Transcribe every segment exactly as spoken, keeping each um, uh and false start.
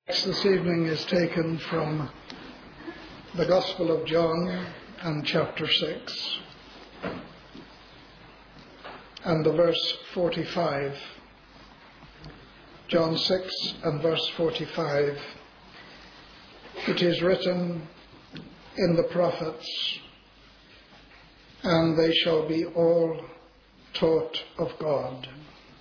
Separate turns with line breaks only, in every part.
This evening is taken from the Gospel of John and chapter six and the verse forty-five. John six and verse forty-five. It is written in the prophets, and they shall be all taught of God.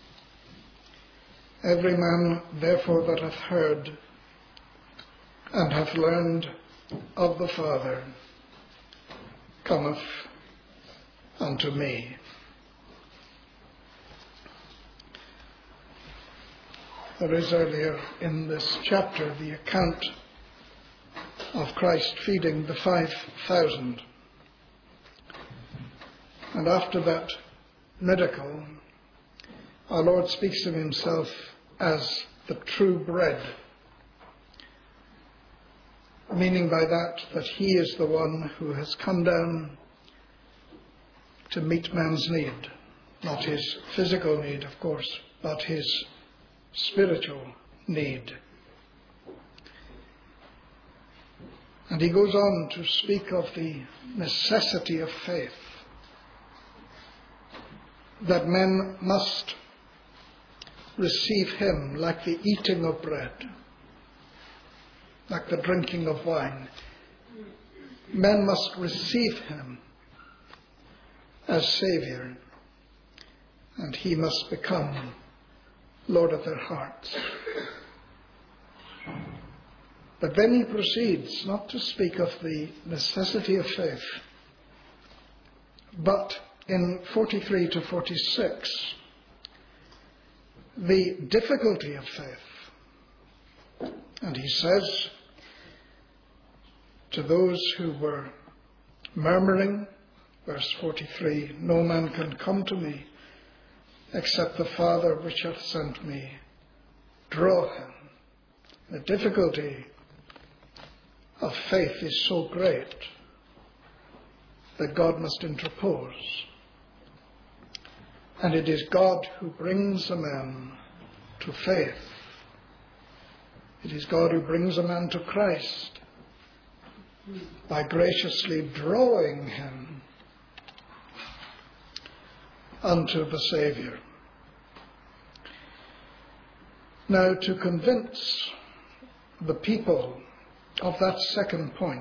Every man therefore that hath heard and hath learned of the Father cometh unto me. There is earlier in this chapter the account of Christ feeding the five thousand. And after that miracle, our Lord speaks of himself as the true bread, meaning by that that he is the one who has come down to meet man's need, not his physical need, of course, but his spiritual need. And he goes on to speak of the necessity of faith, that men must receive him like the eating of bread, like the drinking of wine. Men must receive him as Saviour, and he must become Lord of their hearts. But then he proceeds not to speak of the necessity of faith, but in forty-three to forty-six, the difficulty of faith. And he says to those who were murmuring, verse forty-three, no man can come to me except the Father which hath sent me draw him. The difficulty of faith is so great that God must interpose. And it is God who brings a man to faith. It is God who brings a man to Christ by graciously drawing him unto the Saviour. Now, to convince the people of that second point,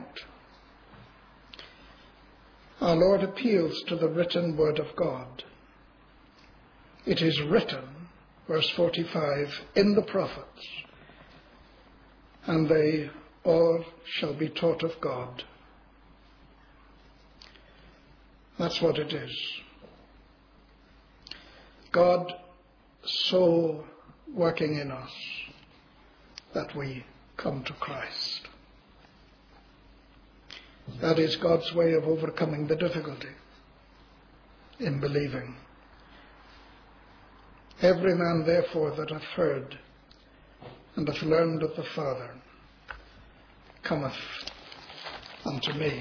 our Lord appeals to the written word of God. It is written, verse forty-five, in the prophets, and they all shall be taught of God. That's what it is. God so working in us that we come to Christ. That is God's way of overcoming the difficulty in believing. Every man therefore that hath heard and hath learned of the Father cometh unto me.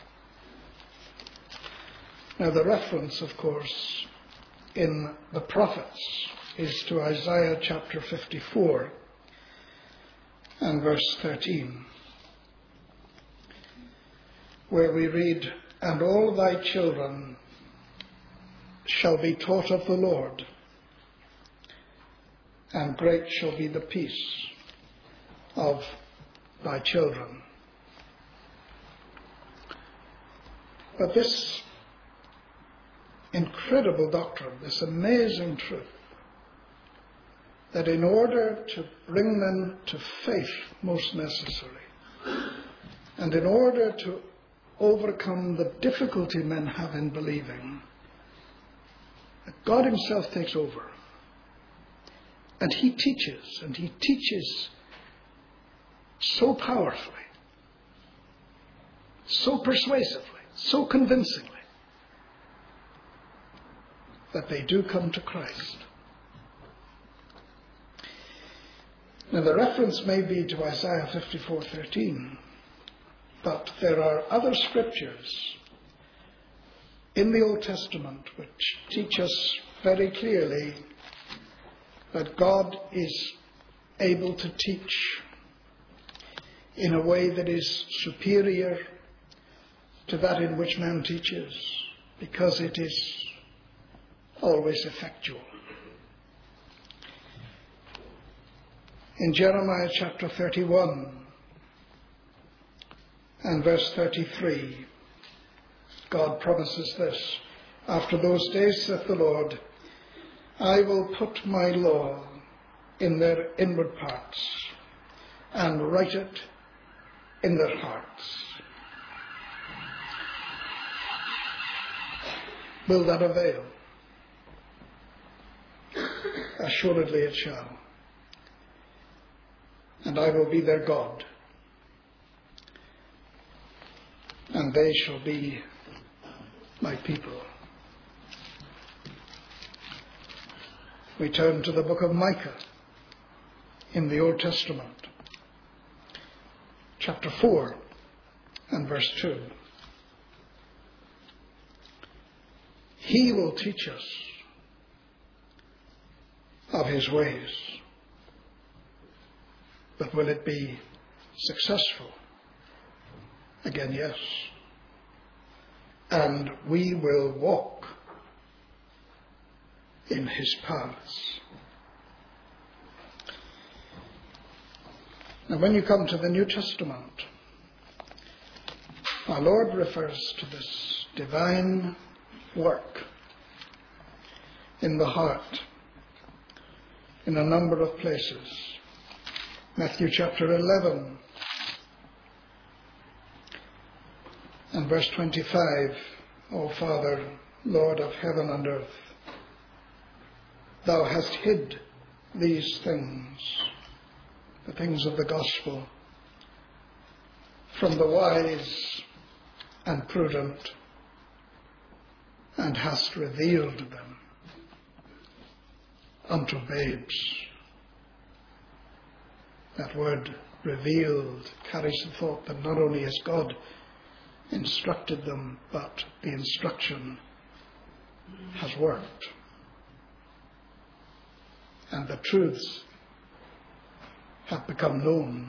Now the reference, of course, in the prophets is to Isaiah chapter fifty-four and verse thirteen, where we read, and all thy children shall be taught of the Lord, and great shall be the peace of thy children. But this incredible doctrine, this amazing truth, that in order to bring men to faith most necessary, and in order to overcome the difficulty men have in believing, God himself takes over. And he teaches, and he teaches so powerfully, so persuasively, so convincingly, that they do come to Christ. Now the reference may be to Isaiah fifty-four thirteen, but there are other scriptures in the Old Testament which teach us very clearly that God is able to teach in a way that is superior to that in which man teaches, because it is always effectual. In Jeremiah chapter thirty-one and verse thirty-three, God promises this: "After those days, saith the Lord, I will put my law in their inward parts and write it in their hearts." Will that avail? Assuredly it shall. "And I will be their God, and they shall be my people." We turn to the book of Micah in the Old Testament, chapter four and verse two. "He will teach us of his ways." But will it be successful? Again, yes. "And we will walk in his paths." Now, when you come to the New Testament, our Lord refers to this divine work in the heart in a number of places. Matthew chapter eleven and verse twenty-five, "O Father, Lord of heaven and earth, thou hast hid these things," the things of the gospel, "from the wise and prudent, and hast revealed them unto babes." That word "revealed" carries the thought that not only has God instructed them, but the instruction has worked. And the truths have become known.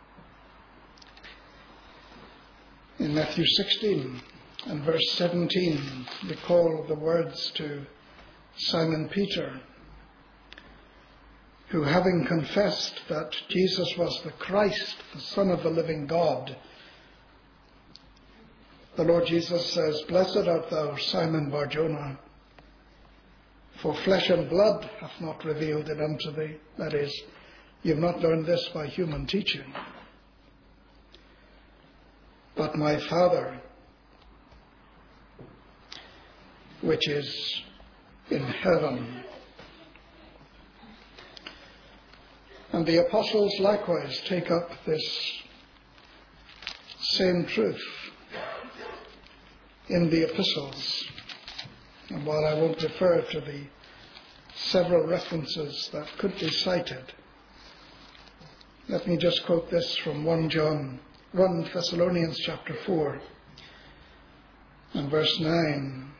In Matthew sixteen and verse seventeen, recall the words to Simon Peter, who, having confessed that Jesus was the Christ, the Son of the living God, the Lord Jesus says, "Blessed art thou, Simon Bar-Jonah, for flesh and blood hath not revealed it unto thee." That is, you've not learned this by human teaching, "but my Father, which is in heaven." And the apostles likewise take up this same truth in the epistles. And while I won't refer to the several references that could be cited, let me just quote this from First John, First Thessalonians chapter four and verse nine.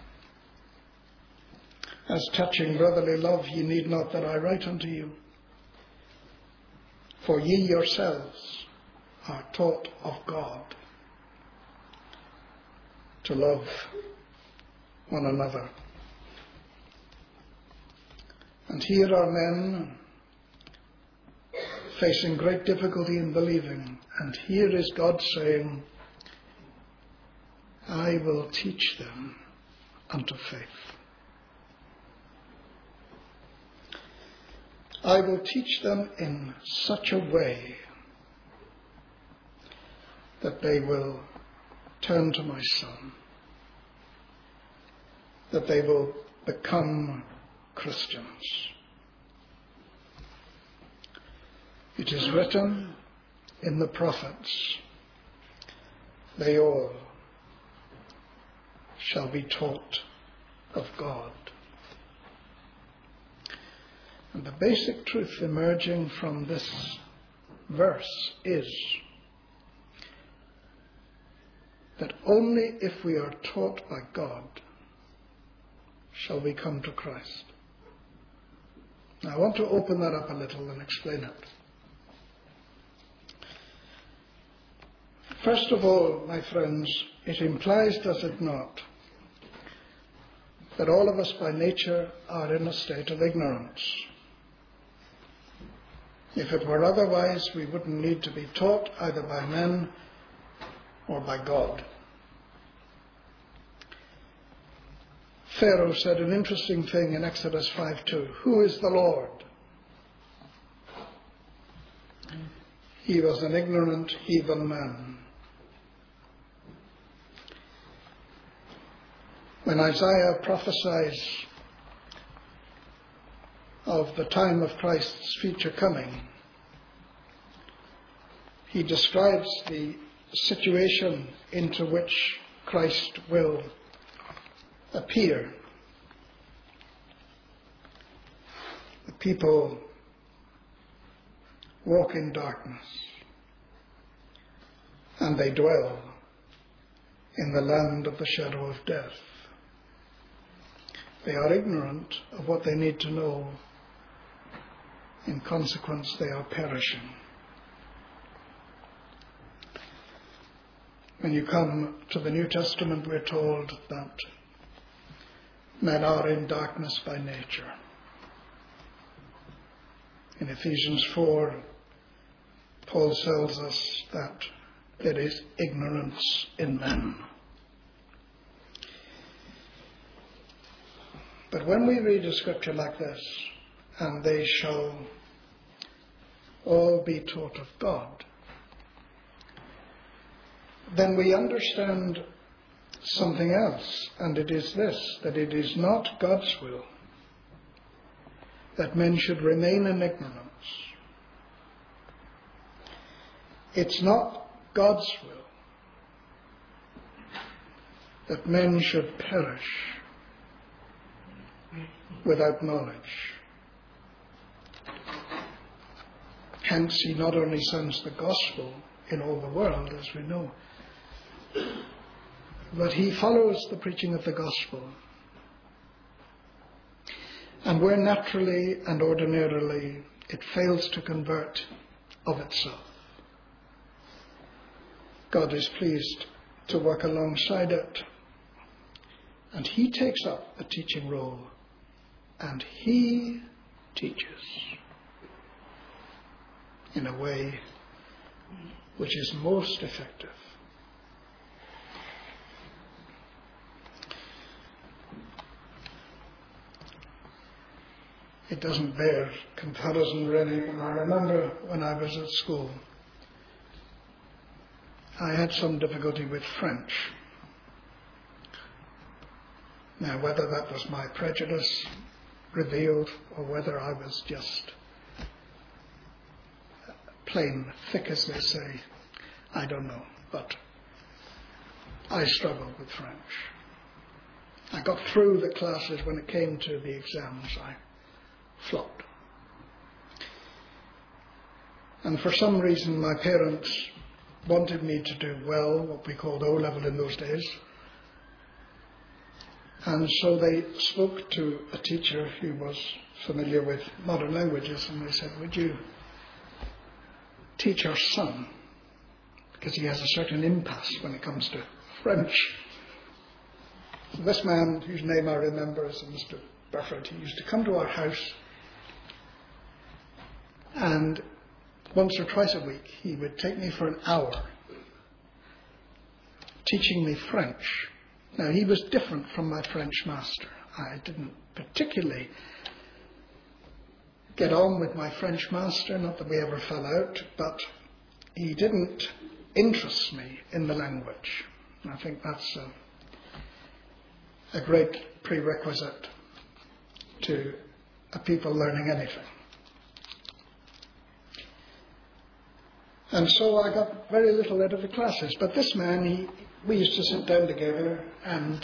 "As touching brotherly love, ye need not that I write unto you. For ye yourselves are taught of God to love one another." And here are men facing great difficulty in believing, and here is God saying, "I will teach them unto faith. I will teach them in such a way that they will turn to my Son, that they will become Christians." It is written in the prophets, "They all shall be taught of God." And the basic truth emerging from this verse is that only if we are taught by God shall we come to Christ. Now I want to open that up a little and explain it. First of all, my friends, it implies, does it not, that all of us by nature are in a state of ignorance. If it were otherwise, we wouldn't need to be taught either by men or by God. Pharaoh said an interesting thing in Exodus five two. Who is the Lord? He was an ignorant heathen man. When Isaiah prophesies of the time of Christ's future coming, he describes the situation into which Christ will appear. The people walk in darkness, and they dwell in the land of the shadow of death. They are ignorant of what they need to know. In consequence, they are perishing. When you come to the New Testament, we're told that men are in darkness by nature. In Ephesians four, Paul tells us that there is ignorance in men. But when we read a scripture like this, and they shall all be taught of God, then we understand something else, and it is this, that it is not God's will that men should remain in ignorance. It's not God's will that men should perish without knowledge. Hence, he not only sends the gospel in all the world, as we know, but he follows the preaching of the gospel. And where naturally and ordinarily it fails to convert of itself, God is pleased to work alongside it. And he takes up the teaching role, and he teaches in a way which is most effective. It doesn't bear comparison really. I remember when I was at school, I had some difficulty with French. Now, whether that was my prejudice revealed or whether I was just plain thick, as they say, I don't know. But I struggled with French. I got through the classes. When it came to the exams, I flopped. And for some reason, my parents wanted me to do well, what we called O-level in those days. And so they spoke to a teacher who was familiar with modern languages, and they said, would you teach our son? Because he has a certain impasse when it comes to French. So this man, whose name I remember is Mister Burford, he used to come to our house, and once or twice a week he would take me for an hour teaching me French. Now, he was different from my French master. I didn't particularly get on with my French master, not that we ever fell out, but he didn't interest me in the language. And I think that's a, a great prerequisite to a people learning anything. And so I got very little out of the classes. But this man, he, we used to sit down together, and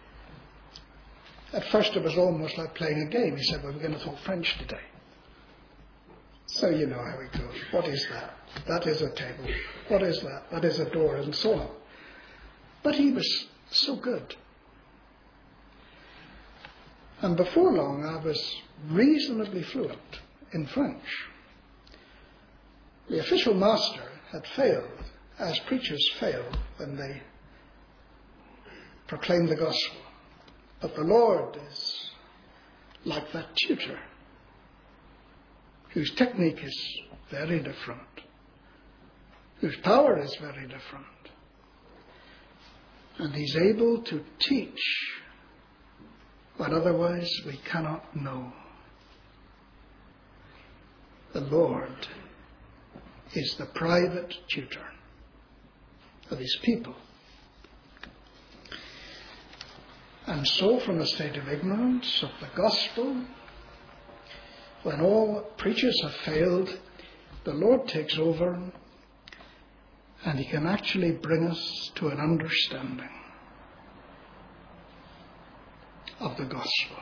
at first it was almost like playing a game. He said, well, we're going to talk French today. So you know how it goes. What is that? That is a table. What is that? That is a door, and so on. But he was so good. And before long, I was reasonably fluent in French. The official master had failed, as preachers fail when they proclaim the gospel. But the Lord is like that tutor whose technique is very different, whose power is very different. And he's able to teach what otherwise we cannot know. The Lord is the private tutor of his people. And so, from a state of ignorance of the gospel, when all preachers have failed, the Lord takes over and he can actually bring us to an understanding of the gospel.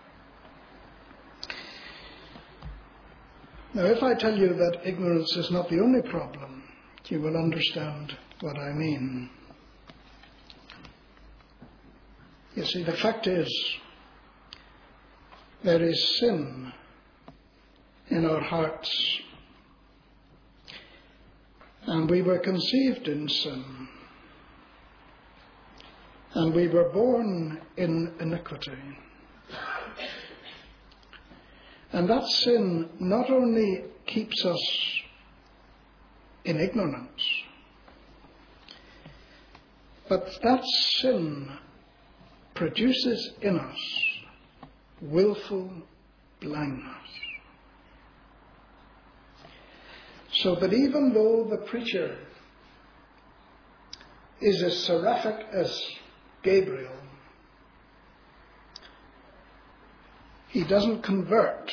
Now, if I tell you that ignorance is not the only problem, you will understand what I mean. You see, the fact is, there is sin in our hearts, and we were conceived in sin, and we were born in iniquity. And that sin not only keeps us in ignorance, but that sin produces in us willful blindness. So that even though the preacher is as seraphic as Gabriel, he doesn't convert.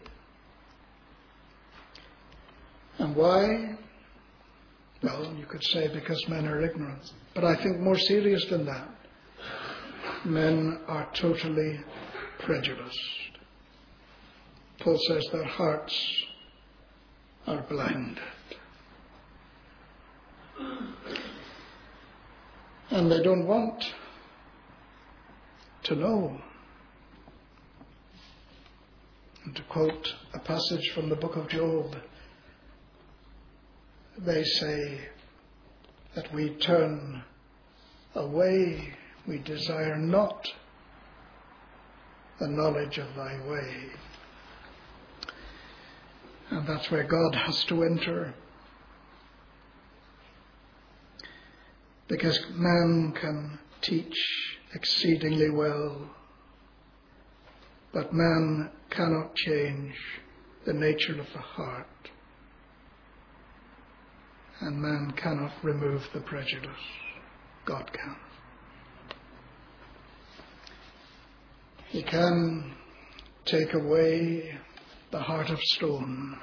And why? Well, you could say because men are ignorant. But I think more serious than that, men are totally prejudiced. Paul says their hearts are blinded. And they don't want to know. And to quote a passage from the book of Job, they say that we turn away, we desire not the knowledge of thy way. And that's where God has to enter. Because man can teach exceedingly well, but man cannot change the nature of the heart. And man cannot remove the prejudice. God can. He can take away the heart of stone,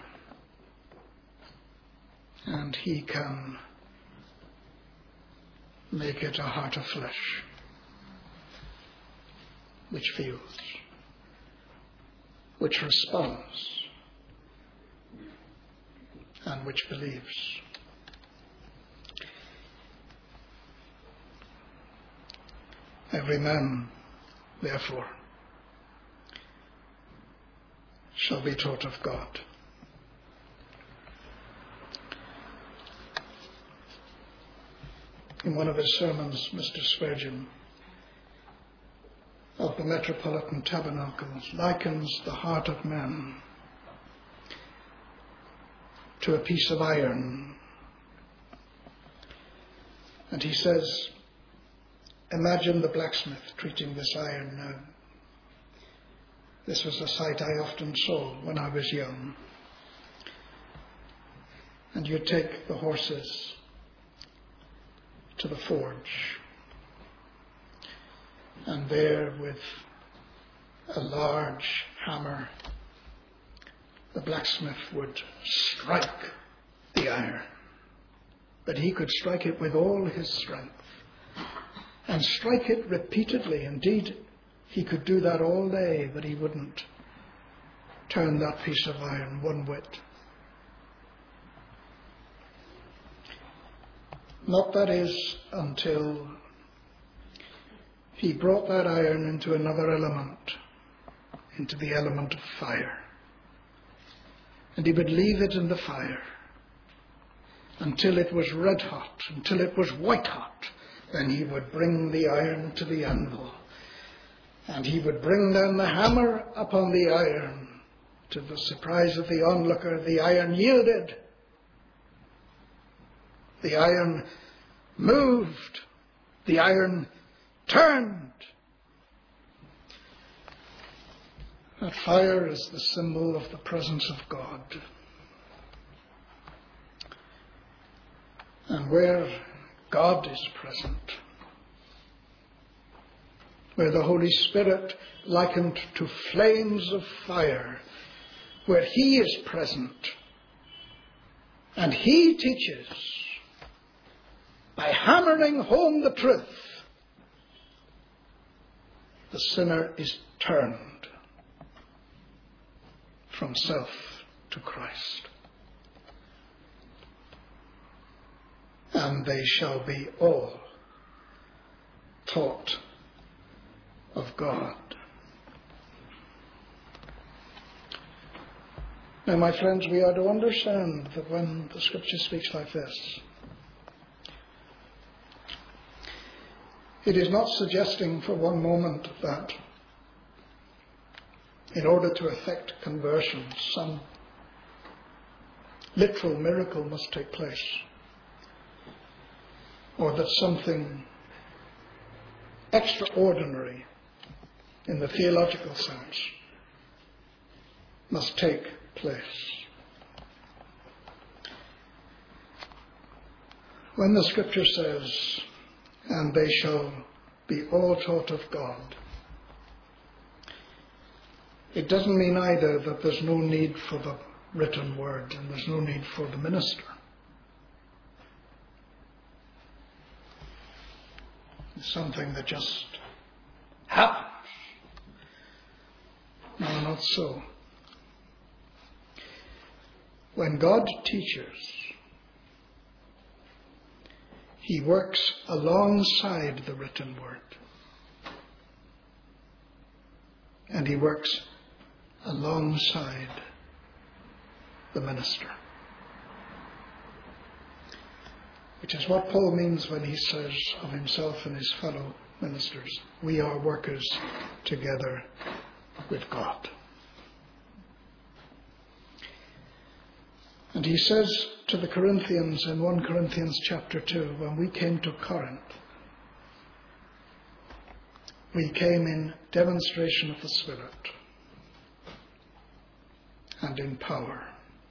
and he can make it a heart of flesh, which feels, which responds, and which believes. Every man, therefore, shall be taught of God. In one of his sermons, Mister Spurgeon, of the Metropolitan Tabernacles, likens the heart of man to a piece of iron. And he says, imagine the blacksmith treating this iron now. This was a sight I often saw when I was young. And you take the horses to the forge, and there with a large hammer, the blacksmith would strike the iron. But he could strike it with all his strength, and strike it repeatedly. Indeed, he could do that all day, but he wouldn't turn that piece of iron one whit. Not that is until he brought that iron into another element, into the element of fire. And he would leave it in the fire. until it was red hot, until it was white hot. Then he would bring the iron to the anvil, and he would bring down the hammer upon the iron. To the surprise of the onlooker, the iron yielded. The iron moved. The iron turned. That fire is the symbol of the presence of God. And where God is present, where the Holy Spirit, likened to flames of fire, where he is present, and he teaches by hammering home the truth, the sinner is turned from self to Christ. And they shall be all taught of God. Now, my friends, we are to understand that when the Scripture speaks like this, it is not suggesting for one moment that in order to effect conversion, some literal miracle must take place, or that something extraordinary in the theological sense must take place. When the Scripture says, and they shall be all taught of God, it doesn't mean either that there's no need for the written word and there's no need for the minister. It's something that just happens. No, not so. When God teaches, he works alongside the written word. And he works alongside the minister. Which is what Paul means when he says of himself and his fellow ministers, we are workers together with God. And he says to the Corinthians in First Corinthians chapter two, when we came to Corinth, we came in demonstration of the Spirit and in power.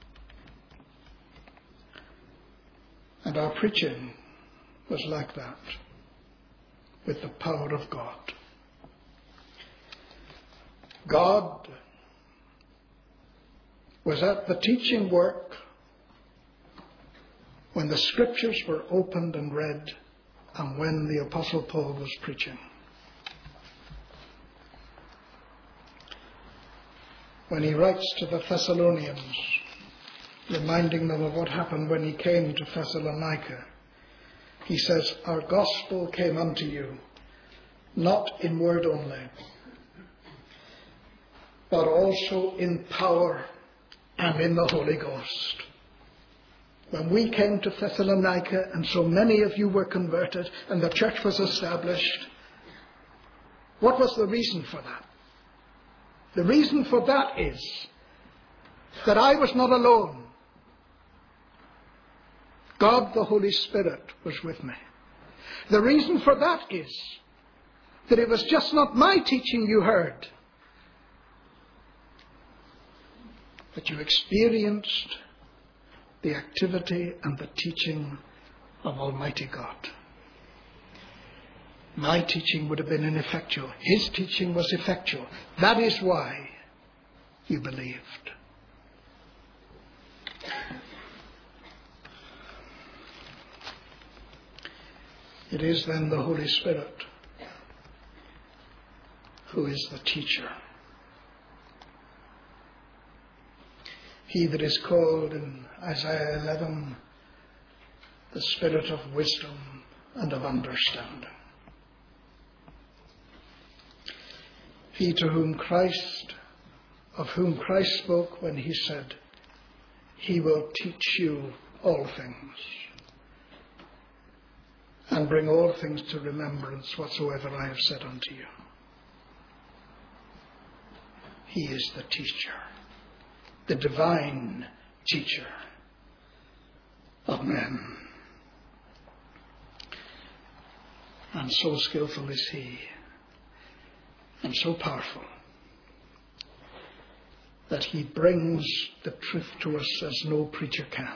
And our preaching was like that, with the power of God. God was at the teaching work when the Scriptures were opened and read and when the Apostle Paul was preaching. When he writes to the Thessalonians, reminding them of what happened when he came to Thessalonica, he says, our gospel came unto you, not in word only, but also in power and in the Holy Ghost. When we came to Thessalonica and so many of you were converted and the church was established, what was the reason for that? The reason for that is that I was not alone. God the Holy Spirit was with me. The reason for that is that it was just not my teaching you heard, but you experienced the activity and the teaching of Almighty God. My teaching would have been ineffectual. His teaching was effectual. That is why you believed. It is then the Holy Spirit who is the teacher. He that is called in Isaiah eleven the Spirit of wisdom and of understanding. He to whom Christ, of whom Christ spoke when he said, he will teach you all things, and bring all things to remembrance whatsoever I have said unto you. He is the teacher, the divine teacher of men. And so skillful is he, and so powerful, that he brings the truth to us as no preacher can.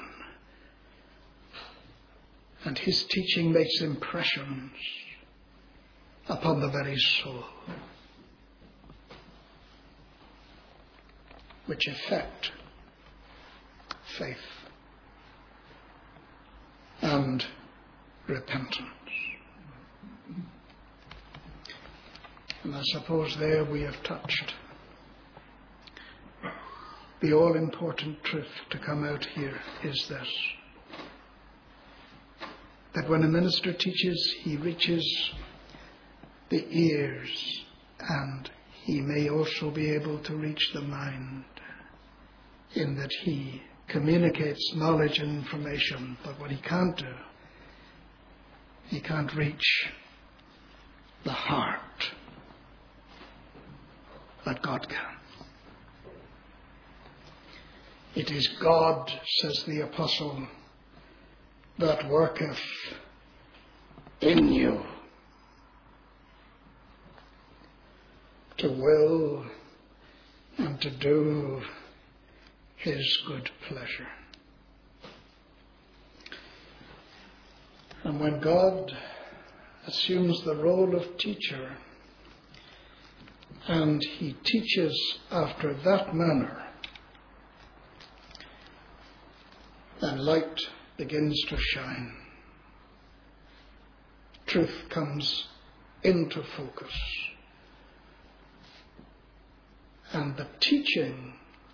And his teaching makes impressions upon the very soul, which affect faith and repentance. And I suppose there we have touched the all-important truth to come out here is this: that when a minister teaches, he reaches the ears, and he may also be able to reach the mind, in that he communicates knowledge and information. But what he can't do, he can't reach the heart that God can. It is God, says the apostle, that worketh in you to will and to do his good pleasure. And when God assumes the role of teacher, and he teaches after that manner, then light begins to shine. Truth comes into focus. And the teaching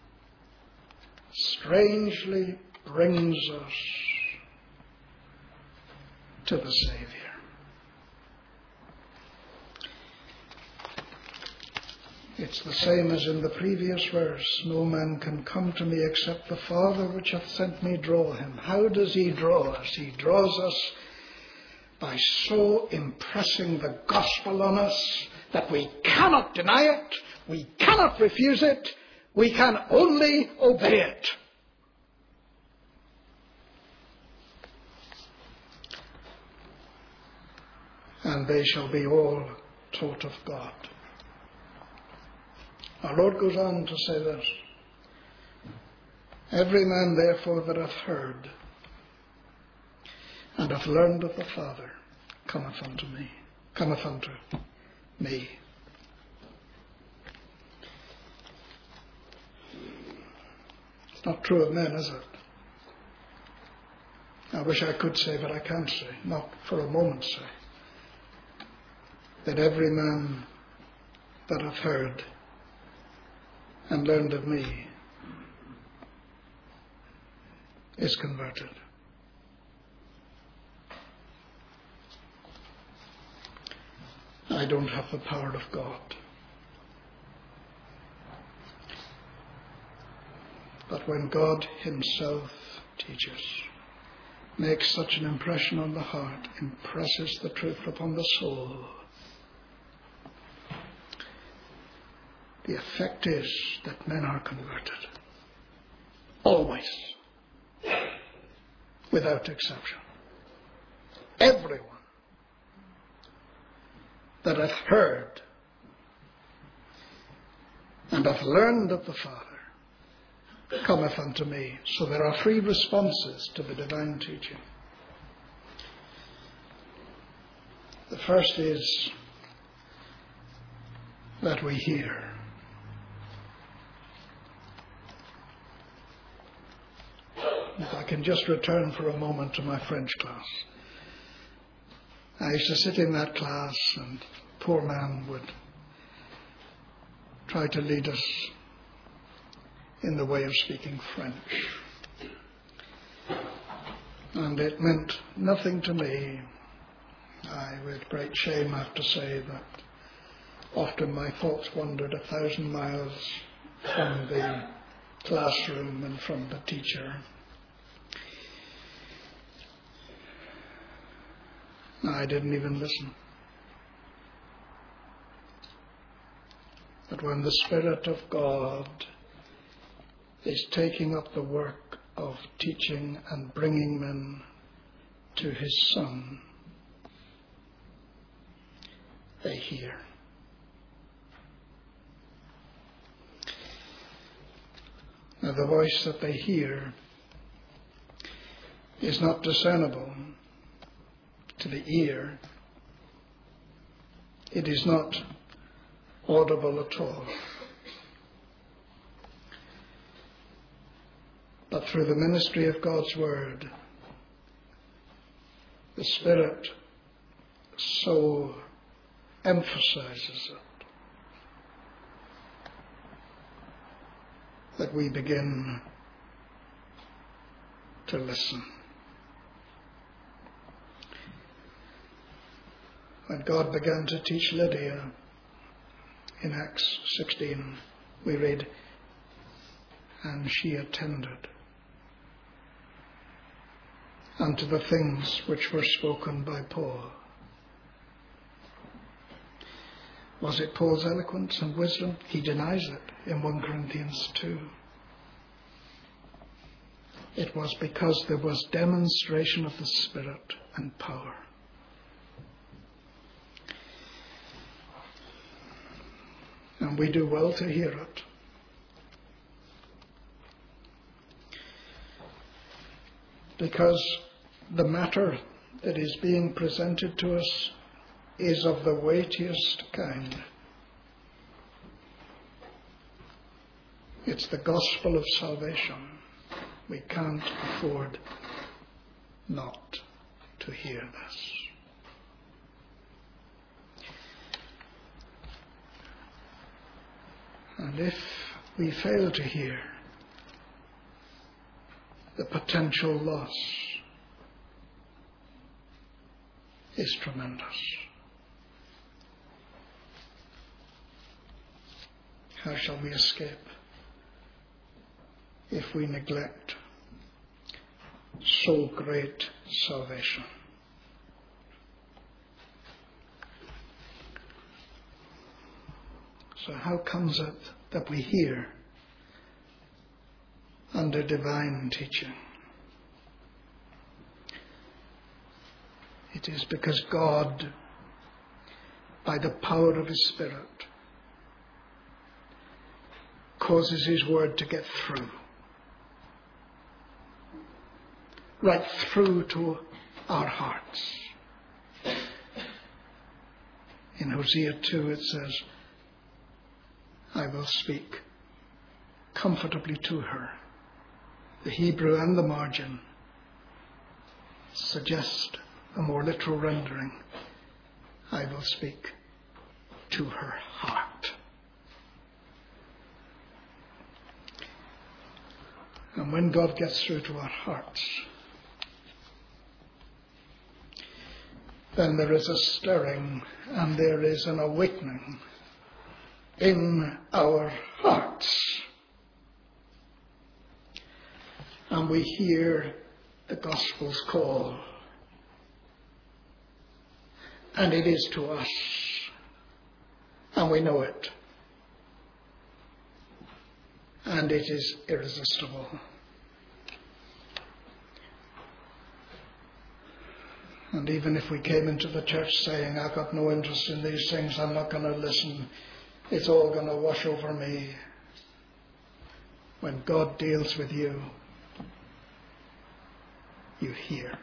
strangely brings us to the Savior. It's the same as in the previous verse. No man can come to me except the Father which hath sent me draw him. How does he draw us? He draws us by so impressing the gospel on us that we cannot deny it, we cannot refuse it, we can only obey it. And they shall be all taught of God. Our Lord goes on to say this: every man therefore that hath heard and hath learned of the Father cometh unto me, cometh unto me. It's not true of men, is it? I wish I could say, but I can't say, not for a moment say, that every man that hath heard and learned of me is converted. I don't have the power of God. But when God himself teaches, makes such an impression on the heart, impresses the truth upon the soul, the effect is that men are converted. Always. Without exception. Everyone that hath heard and hath learned of the Father cometh unto me. So there are three responses to the divine teaching. The first is that we hear. If I can just return for a moment to my French class. I used to sit in that class, and a poor man would try to lead us in the way of speaking French. And it meant nothing to me. I, with great shame, have to say that often my thoughts wandered a thousand miles from the classroom and from the teacher. I didn't even listen. But when the Spirit of God is taking up the work of teaching and bringing men to his Son, they hear. Now, the voice that they hear is not discernible to the ear. It is not audible at all. But through the ministry of God's Word, the Spirit so emphasizes it that we begin to listen. When God began to teach Lydia in Acts sixteen, we read, and she attended unto the things which were spoken by Paul. Was it Paul's eloquence and wisdom? He denies it in First Corinthians two. It was because there was demonstration of the Spirit and power. And we do well to hear it. Because the matter that is being presented to us is of the weightiest kind. It's the gospel of salvation. We can't afford not to hear this. And if we fail to hear, the potential loss is tremendous. How shall we escape if we neglect so great salvation? So how comes it that we hear under divine teaching? It is because God, by the power of his Spirit, causes his word to get through. Right through to our hearts. In Hosea two it says, I will speak comfortably to her. The Hebrew and the margin suggest a more literal rendering. I will speak to her heart. And when God gets through to our hearts, then there is a stirring and there is an awakening in our hearts. And we hear the gospel's call. And it is to us. And we know it. And it is irresistible. And even if we came into the church saying, I've got no interest in these things, I'm not going to listen, it's all going to wash over me. When God deals with you, you hear.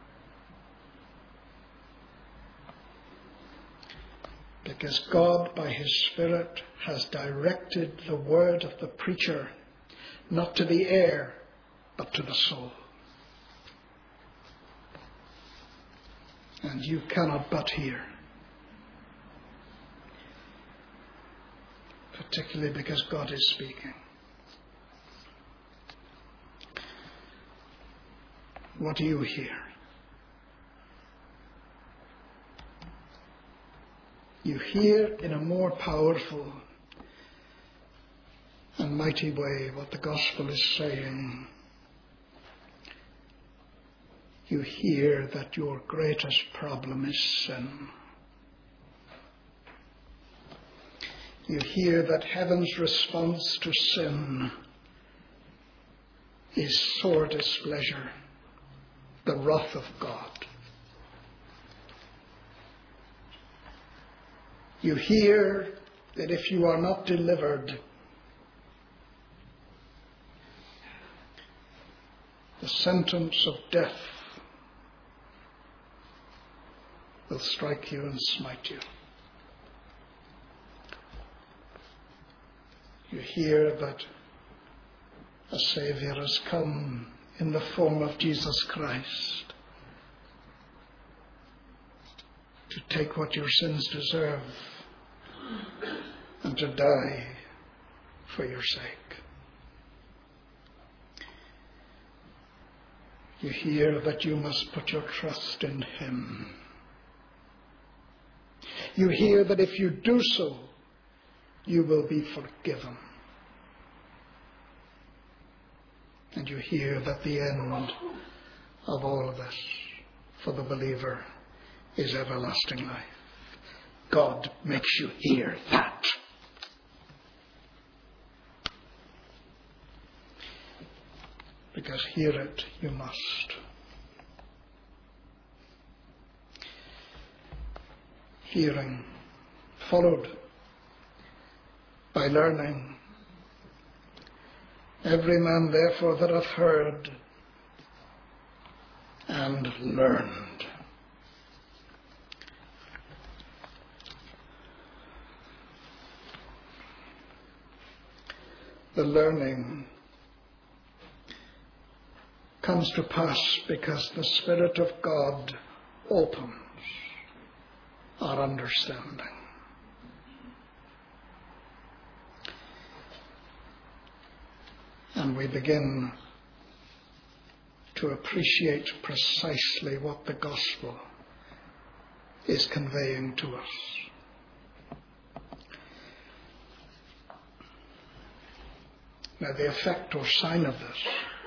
Because God, by his Spirit, has directed the word of the preacher not to the air, but to the soul. And you cannot but hear. Particularly because God is speaking. What do you hear? You hear in a more powerful and mighty way what the gospel is saying. You hear that your greatest problem is sin. You hear that heaven's response to sin is sore displeasure, the wrath of God. You hear that if you are not delivered, the sentence of death will strike you and smite you. You hear that a Saviour has come in the form of Jesus Christ to take what your sins deserve and to die for your sake. You hear that you must put your trust in him. You hear that if you do so, you will be forgiven. And you hear that the end of all of this for the believer is everlasting life. God makes you hear that. Because hear it you must. Hearing, followed by learning. Every man therefore that hath heard and learned. The learning comes to pass because the Spirit of God opens our understanding. And we begin to appreciate precisely what the gospel is conveying to us. Now, the effect or sign of this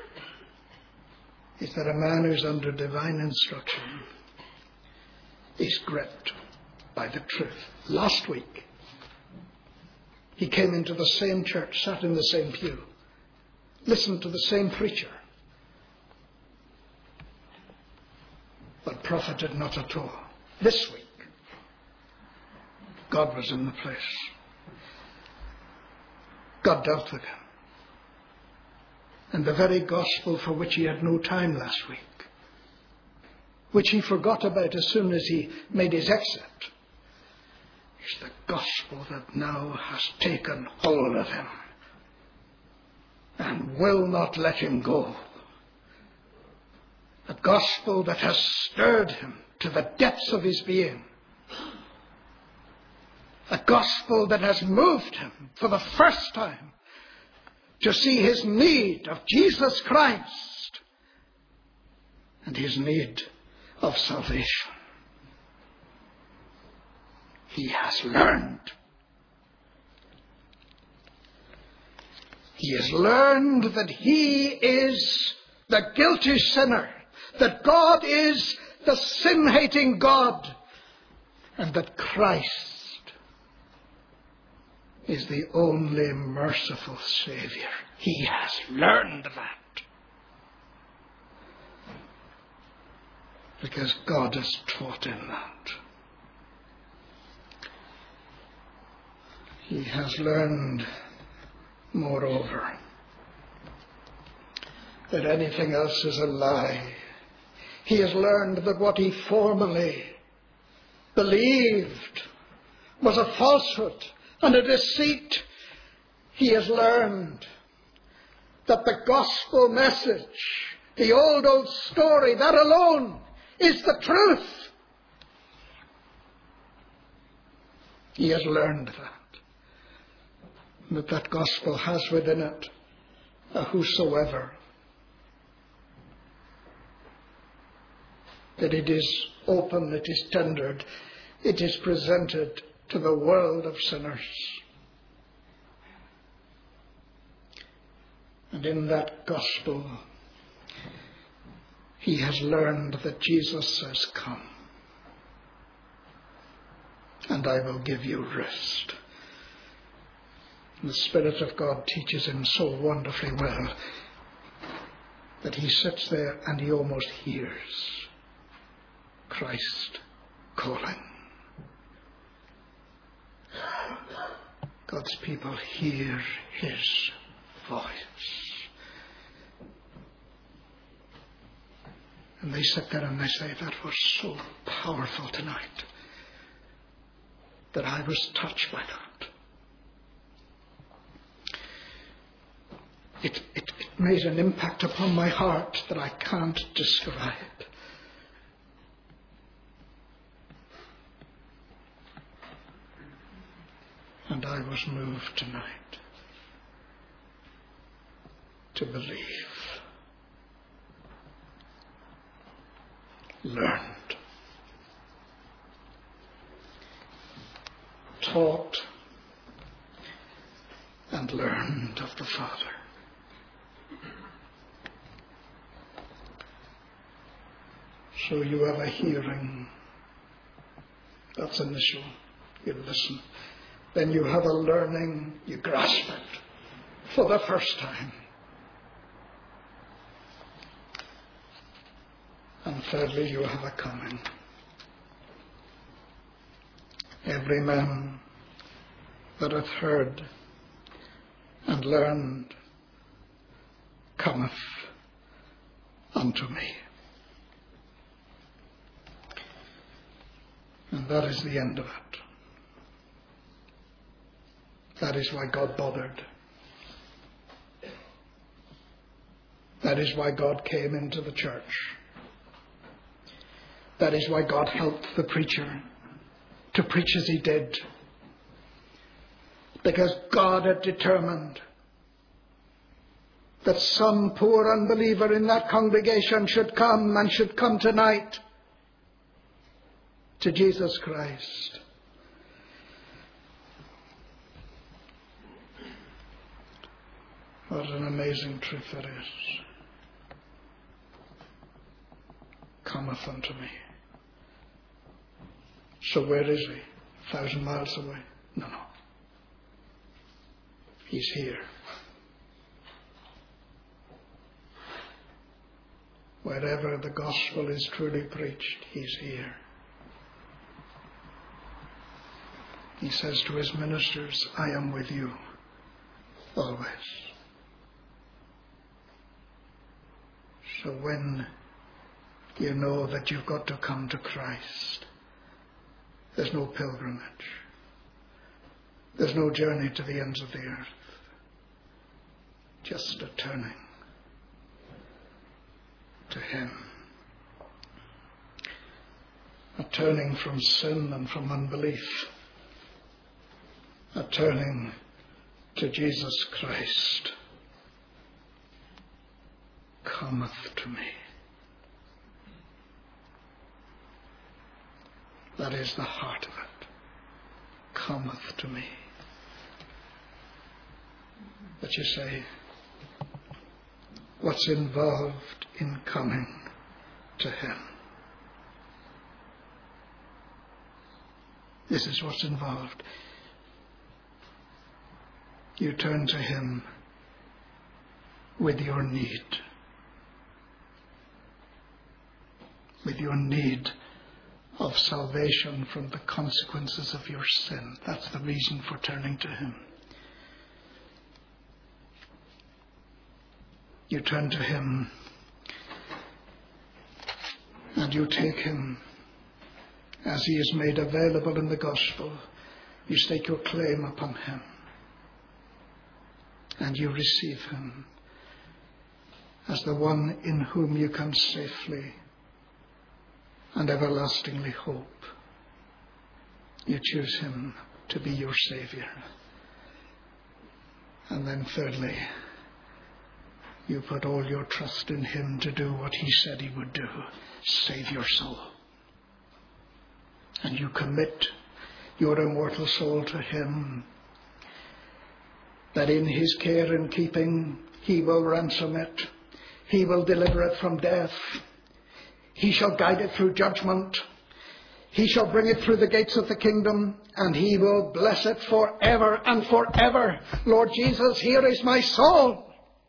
is that a man who's under divine instruction is gripped by the truth. Last week, he came into the same church, sat in the same pew, listened to the same preacher, but profited not at all. This week, God was in the place. God dealt with him. And the very gospel for which he had no time last week, which he forgot about as soon as he made his exit, is the gospel that now has taken hold of him and will not let him go. A gospel that has stirred him to the depths of his being. A gospel that has moved him for the first time to see his need of Jesus Christ and his need of salvation. He has learned. He has learned that he is the guilty sinner, that God is the sin-hating God, and that Christ is the only merciful Saviour. He has learned that. Because God has taught him that. He has learned, moreover, that anything else is a lie. He has learned that what he formerly believed was a falsehood and a deceit. He has learned that the gospel message, the old, old story, that alone is the truth. He has learned that. That that gospel has within it a whosoever. That it is open, it is tendered, it is presented to the world of sinners. And in that gospel, he has learned that Jesus says, come, and I will give you rest. And the Spirit of God teaches him so wonderfully well that he sits there and he almost hears Christ calling. God's people hear his voice. And they sit there and they say, that was so powerful tonight that I was touched by that. It, it, it made an impact upon my heart that I can't describe. And I was moved tonight to believe, learned, taught, and learned of the Father. So you have a hearing. That's initial. You listen. Then you have a learning. You grasp it for the first time. And thirdly, you have a coming. Every man that hath heard and learned cometh unto me. And that is the end of it. That is why God bothered. That is why God came into the church. That is why God helped the preacher to preach as he did. Because God had determined that some poor unbeliever in that congregation should come and should come tonight to Jesus Christ. What an amazing truth that is. Cometh unto me. So where is he? A thousand miles away? No, no. He's here. Wherever the gospel is truly preached, he's here. He says to his ministers, I am with you always. So when you know that you've got to come to Christ, there's no pilgrimage. There's no journey to the ends of the earth. Just a turning to him. A turning from sin and from unbelief. A turning to Jesus Christ. Cometh to me. That is the heart of it. Cometh to me. But you say, what's involved in coming to him? This is what's involved. You turn to him with your need. With your need of salvation from the consequences of your sin. That's the reason for turning to him. You turn to him and you take him as he is made available in the gospel. You stake your claim upon him and you receive him as the one in whom you can safely and everlastingly hope. You choose him to be your Savior. And then thirdly, you put all your trust in him to do what he said he would do, save your soul. And you commit your immortal soul to him, that in his care and keeping he will ransom it, he will deliver it from death, He shall guide it through judgment. He shall bring it through the gates of the kingdom, and he will bless it forever and forever. Lord Jesus, here is my soul.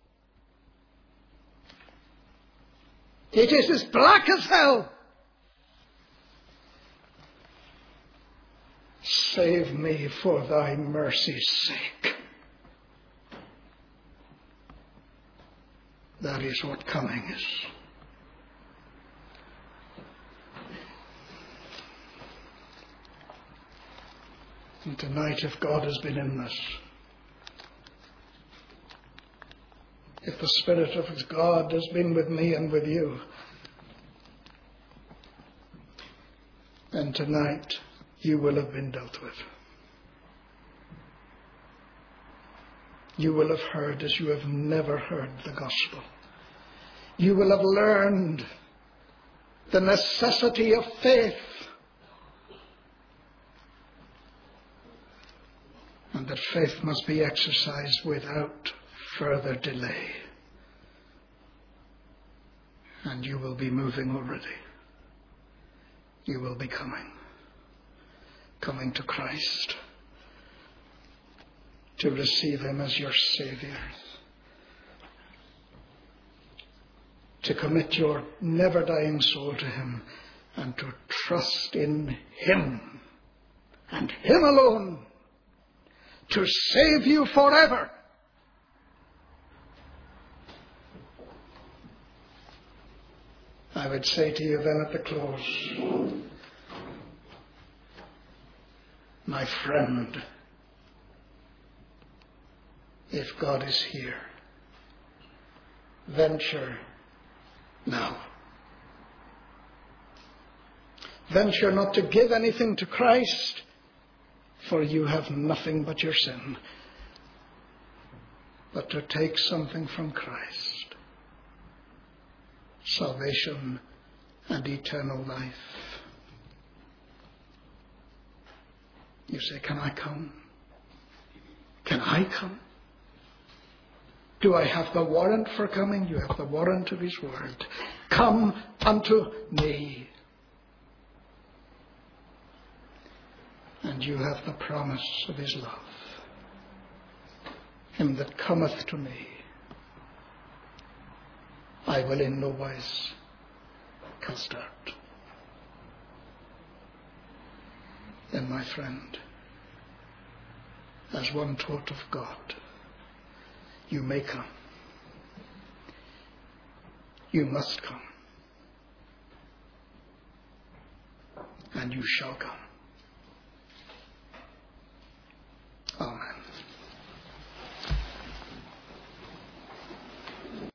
It is as black as hell. Save me for thy mercy's sake. That is what coming is. And tonight, if God has been in this, if the Spirit of His God has been with me and with you, then tonight you will have been dealt with. You will have heard as you have never heard the gospel. You will have learned the necessity of faith, and that faith must be exercised without further delay. And you will be moving already. You will be coming. Coming to Christ. To receive Him as your Saviour. To commit your never-dying soul to Him. And to trust in Him. And Him alone. To save you forever. I would say to you then at the close, my friend, if God is here, venture now. Venture not to give anything to Christ, for you have nothing but your sin, but to take something from Christ. Salvation and eternal life. You say, can I come? Can I come? Do I have the warrant for coming? You have the warrant of His word. Come unto me. And you have the promise of His love. Him that cometh to me, I will in no wise cast out. Then, my friend, as one taught of God, you may come. You must come. And you shall come.